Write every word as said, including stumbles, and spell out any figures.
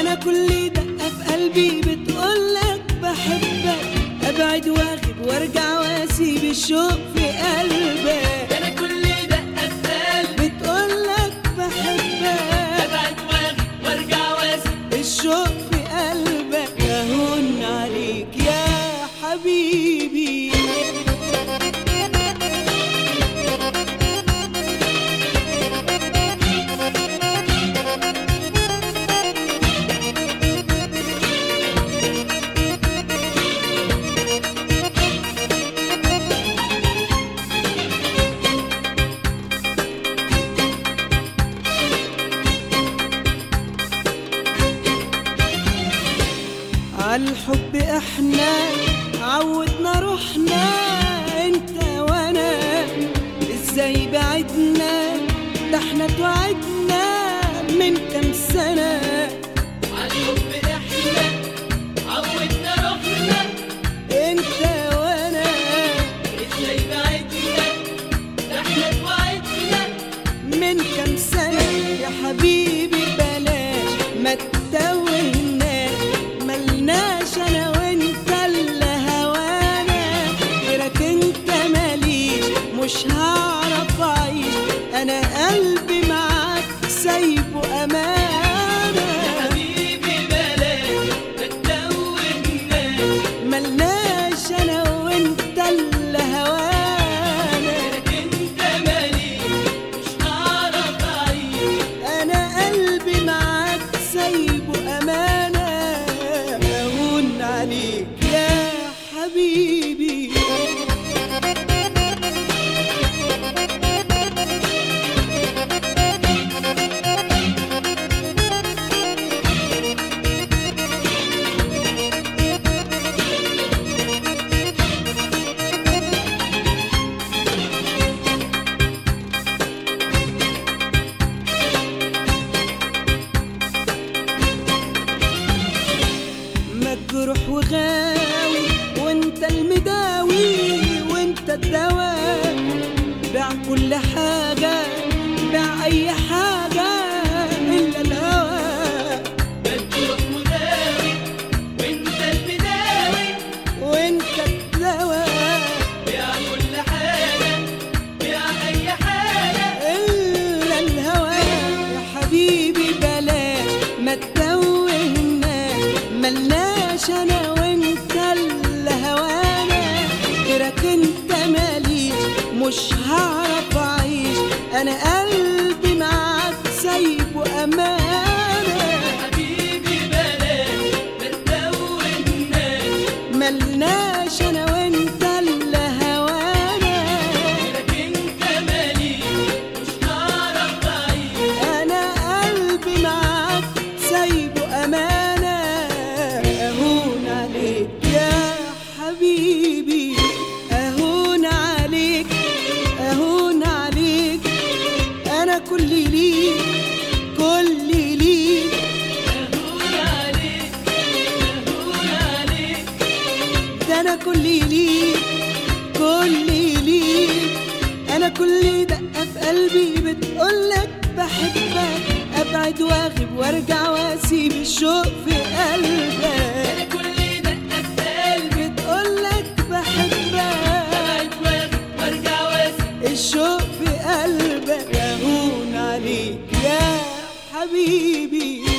انا كل دقة في قلبي بتقولك بحبك، ابعد واغيب وارجع واسيب الشوق في قلبك. انا كل دقة في قلبي بتقولك بحبك، ابعد واغيب وارجع واسيب الشوق في قلبك. اهون عليك يا حبيبي. عالحب احنا عودنا روحنا، انت وانا ازاي بعدنا؟ ده احنا توعدنا من كام سنة. عالحب احنا عودنا روحنا، انت وانا ازاي بعدنا؟ ده احنا توعدنا من كام سنة. يا حبيبي بلاش ما تتوهناش، ملناش انا وانت الا هوانا، غيرك انت ماليش مش هعرف اعيش، انا قلبي معاك سايبه امانة. يا حبيبي بلاش ما تتوهناش، ملناش انا وانت الا هوانا، غيرك انت ماليش مش هعرف اعيش، انا قلبي معاك سايبه امانة. اهون عليك يا حبيبي. مجروح وغاوي وانت المداوي وانت الدواء، بيع كل حاجة، بيع اي حاجة الا الهوى. مجروح مداوي وانت البداوي، وانت الدواء بيع كل حاجة، بيع اي حاجة الا الهوى. يا حبيبي بلاش ما تتوهناش، ملناش انا وانت الا هوانا، غيرك انت ماليش مش هعرف اعيش، انا قلبي معاك سايبه امانة. حبيبي بلاش ما تتوهناش، ملناش انا وانت الا هوانا، غيرك انت ماليش مش هعرف اعيش، انا قلبي معاك سايبه امانة. اهون عليك يا حبيبي، اهون عليك، اهون عليك، انا كلي ليك، كلي ليك، اهون عليك اهون عليك، ده انا كلي ليك، كلي ليك. انا كل دقة في قلبي بتقولك بحبك، ابعد واغيب وارجع واسيب الشوق في قلبك. انا كل دقة في قلبي بتقولك بحبك، ابعد واغيب وارجع واسيب الشوق في قلبك. اهون عليك يا حبيبي.